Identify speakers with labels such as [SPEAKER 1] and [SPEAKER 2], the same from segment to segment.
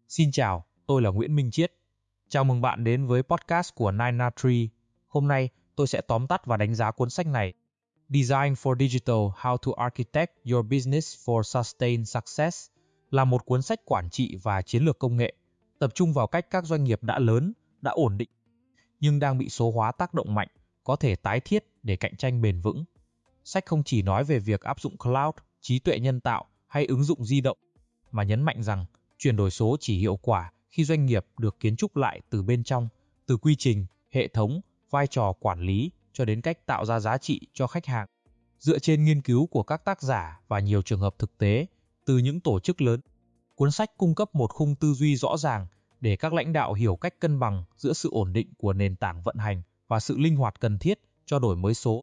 [SPEAKER 1] Xin chào, tôi là Nguyễn Minh Chiết. Chào mừng bạn đến với podcast của 9na3. Hôm nay, tôi sẽ tóm tắt và đánh giá cuốn sách này. Design for Digital: How to Architect Your Business for Sustained Success là một cuốn sách quản trị và chiến lược công nghệ, tập trung vào cách các doanh nghiệp đã lớn, đã ổn định, nhưng đang bị số hóa tác động mạnh, có thể tái thiết để cạnh tranh bền vững. Sách không chỉ nói về việc áp dụng cloud, trí tuệ nhân tạo hay ứng dụng di động, mà nhấn mạnh rằng chuyển đổi số chỉ hiệu quả khi doanh nghiệp được kiến trúc lại từ bên trong, từ quy trình, hệ thống, vai trò quản lý cho đến cách tạo ra giá trị cho khách hàng. Dựa trên nghiên cứu của các tác giả và nhiều trường hợp thực tế từ những tổ chức lớn, cuốn sách cung cấp một khung tư duy rõ ràng để các lãnh đạo hiểu cách cân bằng giữa sự ổn định của nền tảng vận hành và sự linh hoạt cần thiết cho đổi mới số.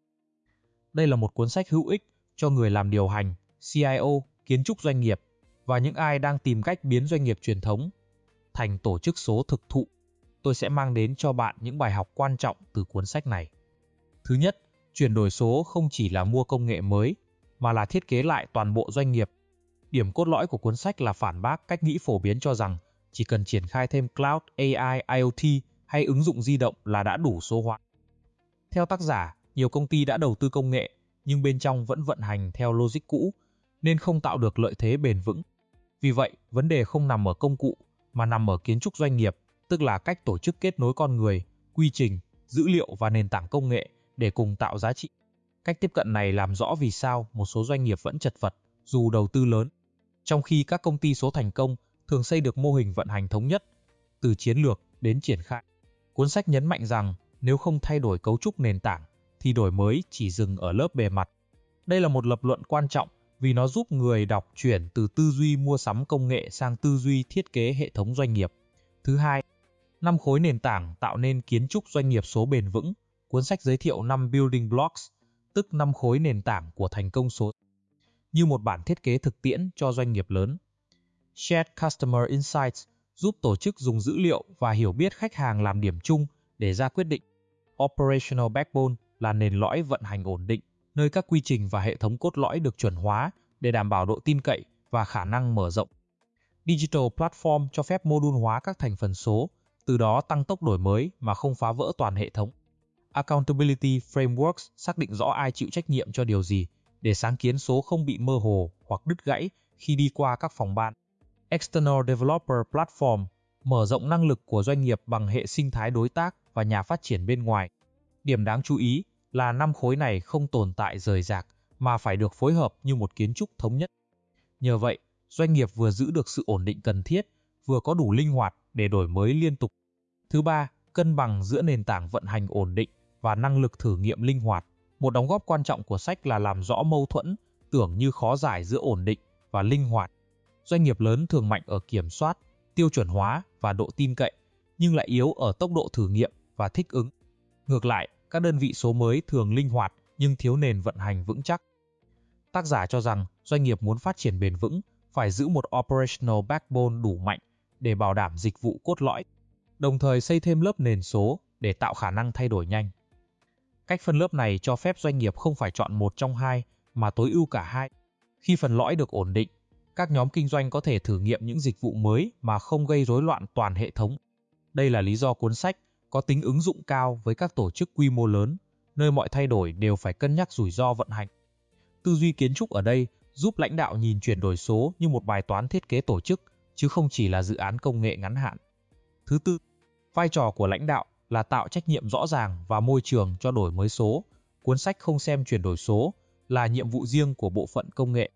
[SPEAKER 1] Đây là một cuốn sách hữu ích cho người làm điều hành, CIO, kiến trúc doanh nghiệp và những ai đang tìm cách biến doanh nghiệp truyền thống thành tổ chức số thực thụ. Tôi sẽ mang đến cho bạn những bài học quan trọng từ cuốn sách này. Thứ nhất, chuyển đổi số không chỉ là mua công nghệ mới, mà là thiết kế lại toàn bộ doanh nghiệp. Điểm cốt lõi của cuốn sách là phản bác cách nghĩ phổ biến cho rằng chỉ cần triển khai thêm cloud, AI, IoT hay ứng dụng di động là đã đủ số hóa. Theo tác giả, nhiều công ty đã đầu tư công nghệ, nhưng bên trong vẫn vận hành theo logic cũ, nên không tạo được lợi thế bền vững. Vì vậy, vấn đề không nằm ở công cụ, mà nằm ở kiến trúc doanh nghiệp, tức là cách tổ chức kết nối con người, quy trình, dữ liệu và nền tảng công nghệ để cùng tạo giá trị. Cách tiếp cận này làm rõ vì sao một số doanh nghiệp vẫn chật vật dù đầu tư lớn, trong khi các công ty số thành công thường xây được mô hình vận hành thống nhất, từ chiến lược đến triển khai. Cuốn sách nhấn mạnh rằng nếu không thay đổi cấu trúc nền tảng, thì đổi mới chỉ dừng ở lớp bề mặt. Đây là một lập luận quan trọng vì nó giúp người đọc chuyển từ tư duy mua sắm công nghệ sang tư duy thiết kế hệ thống doanh nghiệp. Thứ hai, 5 khối nền tảng tạo nên kiến trúc doanh nghiệp số bền vững. Cuốn sách giới thiệu 5 building blocks, tức 5 khối nền tảng của thành công số, như một bản thiết kế thực tiễn cho doanh nghiệp lớn. Shared Customer Insights giúp tổ chức dùng dữ liệu và hiểu biết khách hàng làm điểm chung để ra quyết định. Operational Backbone là nền lõi vận hành ổn định, nơi các quy trình và hệ thống cốt lõi được chuẩn hóa để đảm bảo độ tin cậy và khả năng mở rộng. Digital Platform cho phép module hóa các thành phần số, từ đó tăng tốc đổi mới mà không phá vỡ toàn hệ thống. Accountability Frameworks xác định rõ ai chịu trách nhiệm cho điều gì, để sáng kiến số không bị mơ hồ hoặc đứt gãy khi đi qua các phòng ban. External Developer Platform mở rộng năng lực của doanh nghiệp bằng hệ sinh thái đối tác và nhà phát triển bên ngoài. Điểm đáng chú ý là 5 khối này không tồn tại rời rạc mà phải được phối hợp như một kiến trúc thống nhất. Nhờ vậy, doanh nghiệp vừa giữ được sự ổn định cần thiết, vừa có đủ linh hoạt để đổi mới liên tục. Thứ ba, cân bằng giữa nền tảng vận hành ổn định và năng lực thử nghiệm linh hoạt. Một đóng góp quan trọng của sách là làm rõ mâu thuẫn tưởng như khó giải giữa ổn định và linh hoạt. Doanh nghiệp lớn thường mạnh ở kiểm soát, tiêu chuẩn hóa và độ tin cậy, nhưng lại yếu ở tốc độ thử nghiệm và thích ứng. Ngược lại, các đơn vị số mới thường linh hoạt nhưng thiếu nền vận hành vững chắc. Tác giả cho rằng doanh nghiệp muốn phát triển bền vững phải giữ một operational backbone đủ mạnh để bảo đảm dịch vụ cốt lõi, đồng thời xây thêm lớp nền số để tạo khả năng thay đổi nhanh. Cách phân lớp này cho phép doanh nghiệp không phải chọn một trong hai mà tối ưu cả hai. Khi phần lõi được ổn định, các nhóm kinh doanh có thể thử nghiệm những dịch vụ mới mà không gây rối loạn toàn hệ thống. Đây là lý do cuốn sách có tính ứng dụng cao với các tổ chức quy mô lớn, nơi mọi thay đổi đều phải cân nhắc rủi ro vận hành. Tư duy kiến trúc ở đây giúp lãnh đạo nhìn chuyển đổi số như một bài toán thiết kế tổ chức, chứ không chỉ là dự án công nghệ ngắn hạn. Thứ tư, vai trò của lãnh đạo là tạo trách nhiệm rõ ràng và môi trường cho đổi mới số. Cuốn sách không xem chuyển đổi số là nhiệm vụ riêng của bộ phận công nghệ,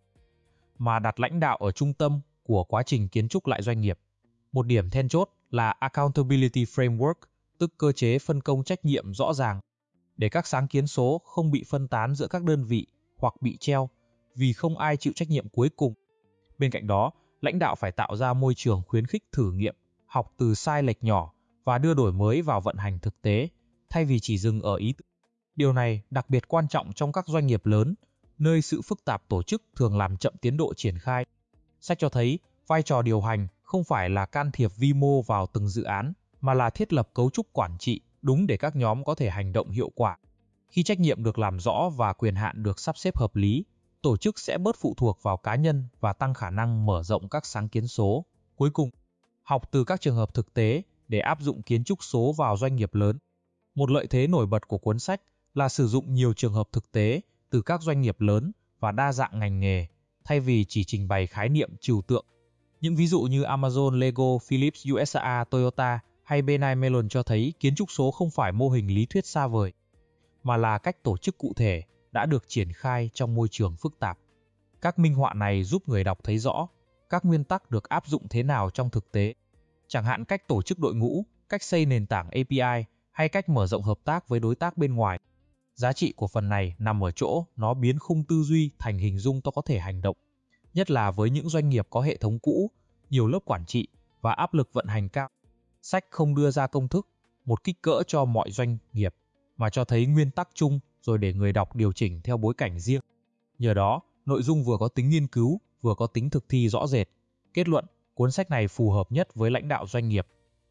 [SPEAKER 1] mà đặt lãnh đạo ở trung tâm của quá trình kiến trúc lại doanh nghiệp. Một điểm then chốt là Accountability Framework, tức cơ chế phân công trách nhiệm rõ ràng, để các sáng kiến số không bị phân tán giữa các đơn vị hoặc bị treo, vì không ai chịu trách nhiệm cuối cùng. Bên cạnh đó, lãnh đạo phải tạo ra môi trường khuyến khích thử nghiệm, học từ sai lệch nhỏ và đưa đổi mới vào vận hành thực tế, thay vì chỉ dừng ở ý tưởng. Điều này đặc biệt quan trọng trong các doanh nghiệp lớn, nơi sự phức tạp tổ chức thường làm chậm tiến độ triển khai. Sách cho thấy, vai trò điều hành không phải là can thiệp vi mô vào từng dự án, mà là thiết lập cấu trúc quản trị đúng để các nhóm có thể hành động hiệu quả. Khi trách nhiệm được làm rõ và quyền hạn được sắp xếp hợp lý, tổ chức sẽ bớt phụ thuộc vào cá nhân và tăng khả năng mở rộng các sáng kiến số. Cuối cùng, Học từ các trường hợp thực tế để áp dụng kiến trúc số vào doanh nghiệp lớn. Một lợi thế nổi bật của cuốn sách là sử dụng nhiều trường hợp thực tế từ các doanh nghiệp lớn và đa dạng ngành nghề, thay vì chỉ trình bày khái niệm trừu tượng. Những ví dụ như Amazon, Lego, Philips, USA, Toyota hay Benay Mellon cho thấy kiến trúc số không phải mô hình lý thuyết xa vời, mà là cách tổ chức cụ thể đã được triển khai trong môi trường phức tạp. Các minh họa này giúp người đọc thấy rõ các nguyên tắc được áp dụng thế nào trong thực tế, chẳng hạn cách tổ chức đội ngũ, cách xây nền tảng API hay cách mở rộng hợp tác với đối tác bên ngoài. Giá trị của phần này nằm ở chỗ nó biến khung tư duy thành hình dung có thể hành động, nhất là với những doanh nghiệp có hệ thống cũ, nhiều lớp quản trị và áp lực vận hành cao. Sách không đưa ra công thức, một kích cỡ cho mọi doanh nghiệp, mà cho thấy nguyên tắc chung rồi để người đọc điều chỉnh theo bối cảnh riêng. Nhờ đó, nội dung vừa có tính nghiên cứu, vừa có tính thực thi rõ rệt. Kết luận, cuốn sách này phù hợp nhất với lãnh đạo doanh nghiệp,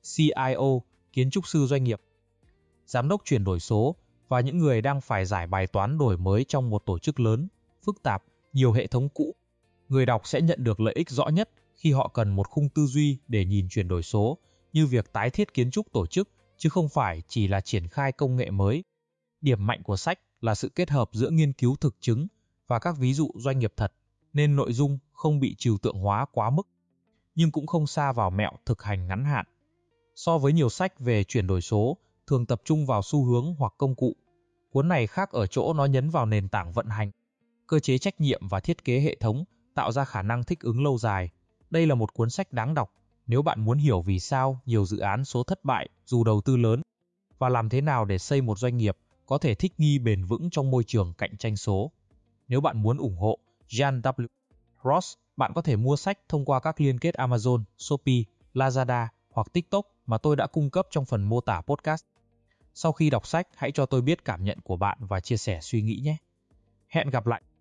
[SPEAKER 1] CIO, kiến trúc sư doanh nghiệp, giám đốc chuyển đổi số và những người đang phải giải bài toán đổi mới trong một tổ chức lớn, phức tạp, nhiều hệ thống cũ. Người đọc sẽ nhận được lợi ích rõ nhất khi họ cần một khung tư duy để nhìn chuyển đổi số như việc tái thiết kiến trúc tổ chức, chứ không phải chỉ là triển khai công nghệ mới. Điểm mạnh của sách là sự kết hợp giữa nghiên cứu thực chứng và các ví dụ doanh nghiệp thật, nên nội dung không bị trừu tượng hóa quá mức, nhưng cũng không sa vào mẹo thực hành ngắn hạn. So với nhiều sách về chuyển đổi số, thường tập trung vào xu hướng hoặc công cụ, cuốn này khác ở chỗ nó nhấn vào nền tảng vận hành, cơ chế trách nhiệm và thiết kế hệ thống, tạo ra khả năng thích ứng lâu dài. Đây là một cuốn sách đáng đọc nếu bạn muốn hiểu vì sao nhiều dự án số thất bại dù đầu tư lớn, và làm thế nào để xây một doanh nghiệp có thể thích nghi bền vững trong môi trường cạnh tranh số. Nếu bạn muốn ủng hộ Jan W. Ross, bạn có thể mua sách thông qua các liên kết Amazon, Shopee, Lazada hoặc TikTok mà tôi đã cung cấp trong phần mô tả podcast. Sau khi đọc sách, hãy cho tôi biết cảm nhận của bạn và chia sẻ suy nghĩ nhé. Hẹn gặp lại!